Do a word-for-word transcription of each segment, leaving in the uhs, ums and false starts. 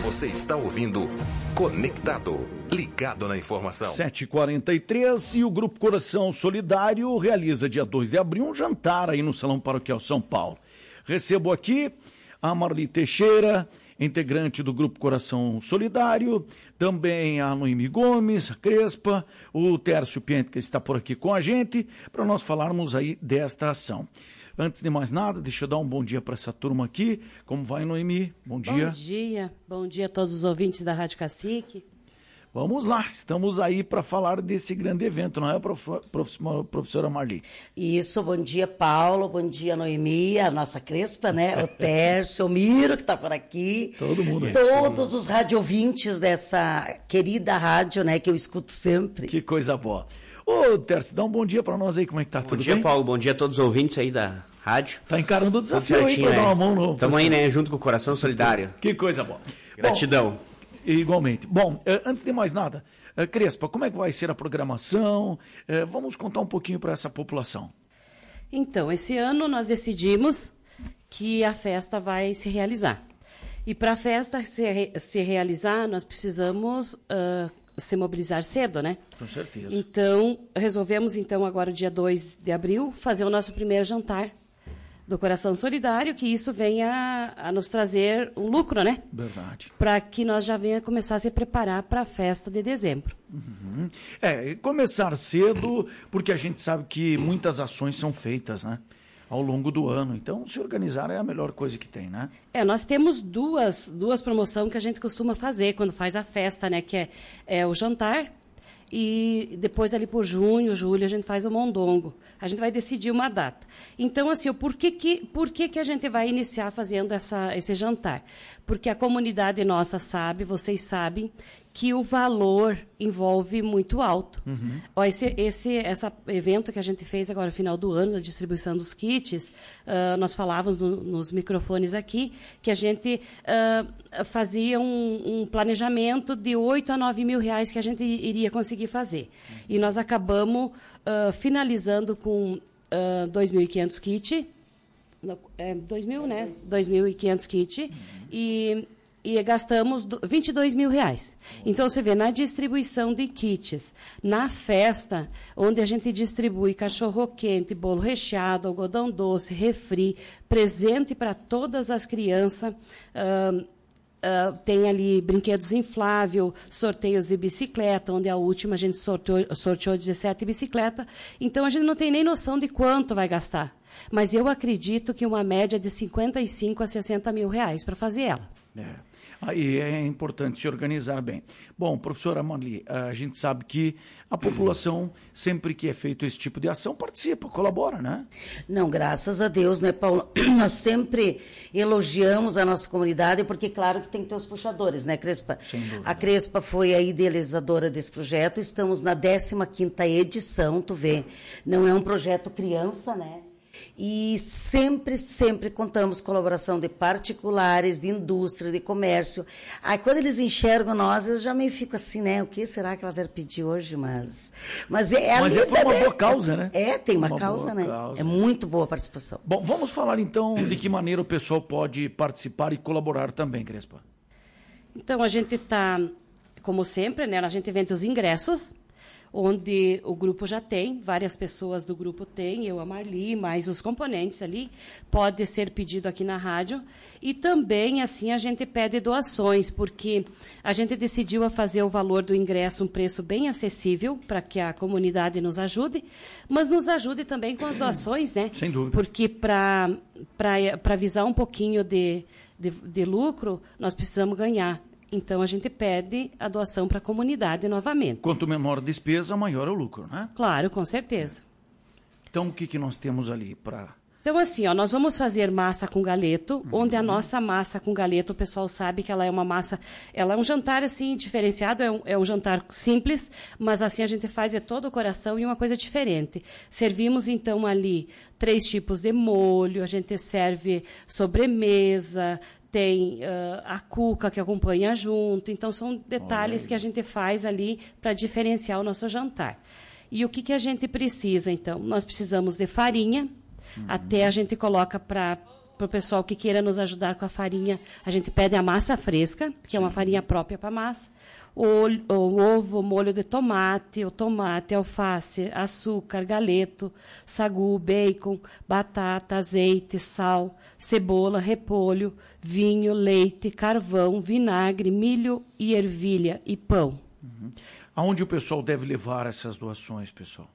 Você está ouvindo Conectado, ligado na informação. sete e quarenta e três e o Grupo Coração Solidário realiza dia dois de abril um jantar aí no Salão Paroquial São Paulo. Recebo aqui a Marli Teixeira, integrante do Grupo Coração Solidário, também a Noemi Gomes, a Crespa, o Tércio Piente, que está por aqui com a gente, para nós falarmos aí desta ação. Antes de mais nada, deixa eu dar um bom dia para essa turma aqui. Como vai, Noemi? Bom dia. Bom dia. Bom dia a todos os ouvintes da Rádio Cacique. Vamos lá, estamos aí para falar desse grande evento, não é, prof... professora Marli? Isso, bom dia, Paulo, bom dia, Noemi, a nossa Crespa, né, o Tércio, o Miro, que está por aqui. Todo mundo aí. Todos os radiovintes dessa querida rádio, né, que eu escuto sempre. Que coisa boa. Ô, Tércio, dá um bom dia para nós aí, como é que tá? Bom Tudo dia, bem? Paulo, bom dia a todos os ouvintes aí da rádio. Tá encarando o desafio aí para é. dar uma mão no... Estamos aí, né, junto com o Coração Solidário. Que coisa boa. Gratidão. Bom, igualmente. Bom, antes de mais nada, Crespa, como é que vai ser a programação? Vamos contar um pouquinho para essa população. Então, esse ano nós decidimos que a festa vai se realizar. E para a festa se, se realizar, nós precisamos uh, se mobilizar cedo, né? Com certeza. Então, resolvemos, então, agora, dia dois de abril, fazer o nosso primeiro jantar do Coração Solidário, que isso venha a nos trazer um lucro, né? Verdade. Para que nós já venha começar a se preparar para a festa de dezembro. Uhum. É, começar cedo, porque a gente sabe que muitas ações são feitas, né? Ao longo do ano. Então, se organizar é a melhor coisa que tem, né? É, nós temos duas, duas promoções que a gente costuma fazer quando faz a festa, né? Que é, é o jantar e depois ali por junho, julho, a gente faz o mondongo. A gente vai decidir uma data. Então, assim, por que que, por que que a gente vai iniciar fazendo essa, esse jantar? Porque a comunidade nossa sabe, vocês sabem, que o valor envolve muito alto. Uhum. Ó, esse, esse essa evento que a gente fez agora no final do ano, a distribuição dos kits, uh, nós falávamos no, nos microfones aqui, que a gente uh, fazia um, um planejamento de oito a nove mil reais que a gente iria conseguir fazer. Uhum. E nós acabamos uh, finalizando com uh, dois mil e quinhentos kits, é, dois mil, né? dois mil e quinhentos kits, uhum. e... E gastamos vinte e dois mil reais. Então, você vê, na distribuição de kits, na festa, onde a gente distribui cachorro-quente, bolo recheado, algodão doce, refri, presente para todas as crianças, uh, uh, tem ali brinquedos infláveis, sorteios de bicicleta, onde a última a gente sorteou, sorteou dezessete bicicletas. Então, a gente não tem nem noção de quanto vai gastar. Mas eu acredito que uma média de cinquenta e cinco a sessenta mil reais para fazer ela. É. Aí é importante se organizar bem. Bom, professora Marli, a gente sabe que a população, sempre que é feito esse tipo de ação, participa, colabora, né? Não, graças a Deus, né, Paulo? Nós sempre elogiamos a nossa comunidade, porque claro que tem que ter os puxadores, né, Crespa? Sem dúvida. A Crespa foi a idealizadora desse projeto, estamos na décima quinta edição, tu vê, não é um projeto criança, né? E sempre, sempre contamos colaboração de particulares, de indústria, de comércio. Aí quando eles enxergam nós, eu já meio fico assim, né? O que será que elas vão pedir hoje? Mas, mas é, mas é por uma boa causa, né? É, tem uma, uma causa, né? Causa. É muito boa a participação. Bom, vamos falar então de que maneira o pessoal pode participar e colaborar também, Crespa. Então, a gente está, como sempre, né? A gente vende os ingressos, onde o grupo já tem, várias pessoas do grupo têm, eu, a Marli, mais os componentes ali, pode ser pedido aqui na rádio. E também, assim, a gente pede doações, porque a gente decidiu a fazer o valor do ingresso um preço bem acessível, para que a comunidade nos ajude, mas nos ajude também com as doações, né? Sem dúvida. Porque para para visar um pouquinho de, de, de lucro, nós precisamos ganhar. Então, a gente pede a doação para a comunidade novamente. Quanto menor a despesa, maior é o lucro, né? Claro, com certeza. Então, o que, que nós temos ali para... Então, assim, ó, nós vamos fazer massa com galeto, uhum. onde a nossa massa com galeto, o pessoal sabe que ela é uma massa... Ela é um jantar, assim, diferenciado, é um, é um jantar simples, mas, assim, a gente faz é todo o coração e uma coisa diferente. Servimos, então, ali três tipos de molho, a gente serve sobremesa... Tem uh, a cuca que acompanha junto. Então, são detalhes que a gente faz ali para diferenciar o nosso jantar. E o que, que a gente precisa, então? Nós precisamos de farinha. Uhum. Até a gente coloca para para o pessoal que queira nos ajudar com a farinha, a gente pede a massa fresca, que Sim. é uma farinha própria para massa, o, o ovo, o molho de tomate, o tomate, alface, açúcar, galeto, sagu, bacon, batata, azeite, sal, cebola, repolho, vinho, leite, carvão, vinagre, milho e ervilha e pão. Uhum. Aonde o pessoal deve levar essas doações, pessoal?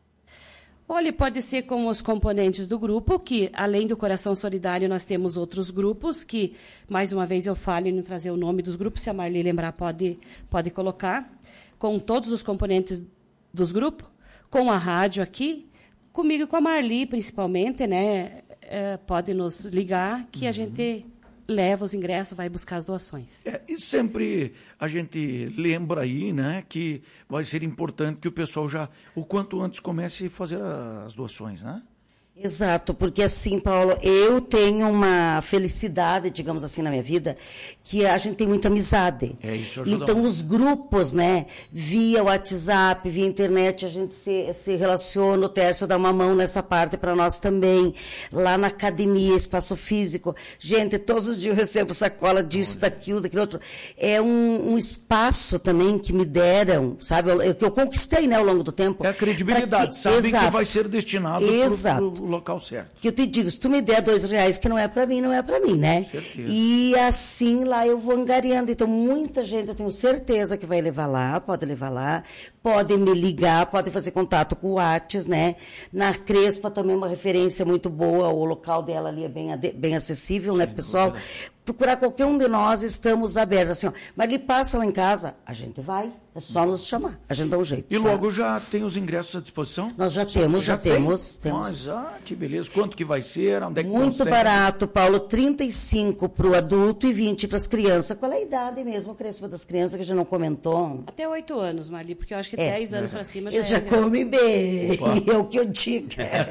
Olha, pode ser com os componentes do grupo, que além do Coração Solidário, nós temos outros grupos, que, mais uma vez, eu falo em não trazer o nome dos grupos, se a Marli lembrar, pode, pode colocar, com todos os componentes dos grupos, com a rádio aqui, comigo e com a Marli, principalmente, né? É, pode nos ligar, que uhum. a gente leva os ingressos, vai buscar as doações. É, e sempre a gente lembra aí, né, que vai ser importante que o pessoal já, o quanto antes, comece a fazer as doações, né? Exato, porque assim, Paulo, eu tenho uma felicidade, digamos assim, na minha vida, que a gente tem muita amizade. É, isso ajuda então, muito. Os grupos, né, via WhatsApp, via internet, a gente se, se relaciona, o Tércio dá uma mão nessa parte para nós também. Lá na academia, espaço físico. Gente, todos os dias eu recebo sacola disso, Olha. daquilo, daquilo outro. É um, um espaço também que me deram, sabe, eu, que eu conquistei, né, ao longo do tempo. É a credibilidade, que, sabem exato, que vai ser destinado para o local certo. Que eu te digo, se tu me der dois reais que não é para mim, não é para mim, né? Certeza. E assim lá eu vou angariando. Então, muita gente, eu tenho certeza que vai levar lá, pode levar lá, pode me ligar, pode fazer contato com o WhatsApp, né? Na Crespa também uma referência muito boa, o local dela ali é bem, bem acessível, Sim, né, pessoal? Dúvida. Procurar qualquer um de nós, estamos abertos. Assim, ó, mas ele passa lá em casa, a gente vai, é só nos chamar, a gente dá um jeito. E tá? logo já tem os ingressos à disposição? Nós já temos, já, já temos, tem? temos. Mas, ah, que beleza. Quanto que vai ser? Onde é que Muito consegue? barato, Paulo, trinta e cinco para o adulto e vinte para as crianças. Qual é a idade mesmo, Crespa, das crianças, que a gente não comentou? Até oito anos, Marli, porque eu acho que é, dez anos é. para cima já Eles é já comem bem, é o que eu digo.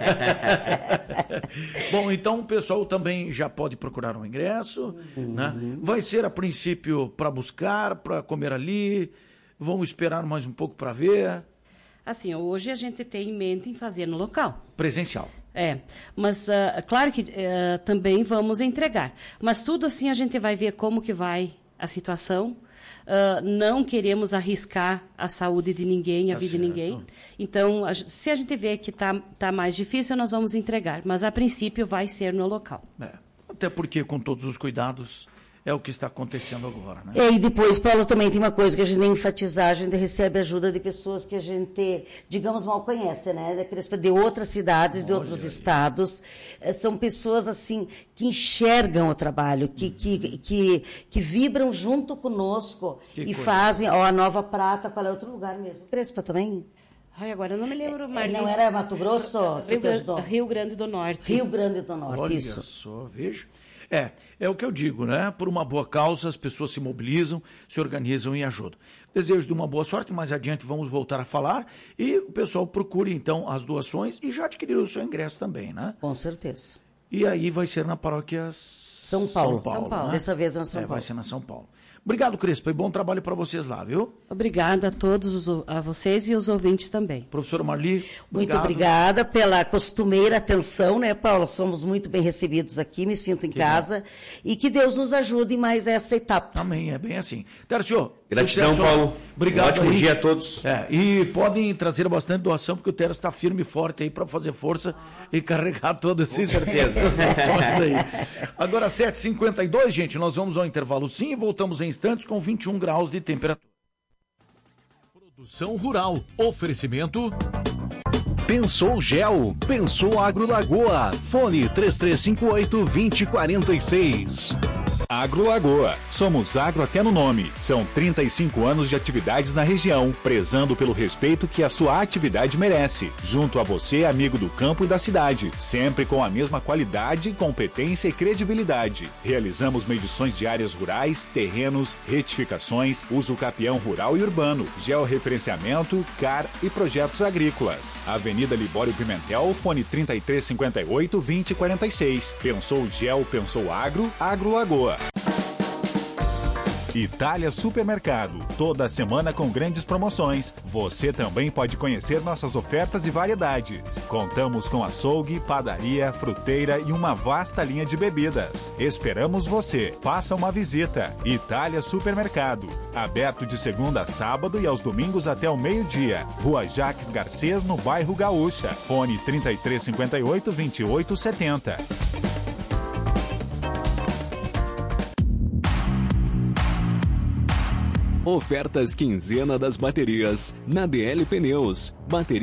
Bom, então o pessoal também já pode procurar um ingresso, uhum. né? Vai ser, a princípio, para buscar, para comer ali, vão esperar mais um pouco para ver? Assim, hoje a gente tem em mente em fazer no local. Presencial. É, mas uh, claro que uh, também vamos entregar. Mas tudo assim a gente vai ver como que vai a situação. Uh, não queremos arriscar a saúde de ninguém, a tá vida certo. de ninguém. Então, a, se a gente vê que está tá mais difícil, nós vamos entregar. Mas, a princípio, vai ser no local. É, até porque, com todos os cuidados, é o que está acontecendo agora, né? É, e depois, Paulo, também tem uma coisa que a gente tem que enfatizar, a gente recebe ajuda de pessoas que a gente, digamos, mal conhece, né? De outras cidades, Olha de outros aí. estados. São pessoas, assim, que enxergam o trabalho, que, hum. que, que, que vibram junto conosco que e coisa. fazem, ó, a Nova Prata, qual é outro lugar mesmo? Crespa também? Ai, agora eu não me lembro mais. Não era Mato Grosso? Rio, Rio, Rio Grande do Norte. Rio Grande do Norte, Olha isso. só, veja. É, é o que eu digo, né? Por uma boa causa, as pessoas se mobilizam, se organizam e ajudam. Desejo de uma boa sorte, mais adiante vamos voltar a falar e o pessoal procure, então, as doações e já adquiriu o seu ingresso também, né? Com certeza. E aí vai ser na paróquia São Paulo. São Paulo, São Paulo. Né? Dessa vez é na São é, Paulo. Vai ser na São Paulo. Obrigado, Crespa, e bom trabalho para vocês lá, viu? Obrigada a todos, os, a vocês e os ouvintes também. Professora Marli, muito obrigado. obrigada pela costumeira atenção, né, Paula? Somos muito bem recebidos aqui, me sinto em que casa. Bom. E que Deus nos ajude em mais essa etapa. Amém, é bem assim. Tércio, gratidão, sucesso. Paulo. Obrigado. Um ótimo aí. dia a todos. É, e podem trazer bastante doação, porque o Tércio está firme e forte aí para fazer força e carregar todas essas doações aí. Agora, sete e cinquenta e dois, gente, nós vamos ao intervalo sim e voltamos em instantes com vinte e um graus de temperatura. Produção Rural. Oferecimento... Pensou Gel, Pensou Agro Lagoa, fone três três cinco oito, dois zero quatro seis. Agro Lagoa, somos agro até no nome, são trinta e cinco anos de atividades na região, prezando pelo respeito que a sua atividade merece, junto a você, amigo do campo e da cidade, sempre com a mesma qualidade, competência e credibilidade. Realizamos medições de áreas rurais, terrenos, retificações, uso capião rural e urbano, georreferenciamento, C A R e projetos agrícolas. Avenida Libório Pimentel, fone trinta e três cinquenta e oito, vinte e quarenta e seis. Pensou Gel, Pensou Agro, Agro Lagoa. Itália Supermercado, toda semana com grandes promoções. Você também pode conhecer nossas ofertas e variedades. Contamos com açougue, padaria, fruteira e uma vasta linha de bebidas. Esperamos você. Faça uma visita. Itália Supermercado, aberto de segunda a sábado e aos domingos até o meio-dia. Rua Jaques Garcês, no bairro Gaúcha. Fone trinta e três cinquenta e oito, vinte e oito setenta. Ofertas quinzena das baterias na D L Pneus. Bateria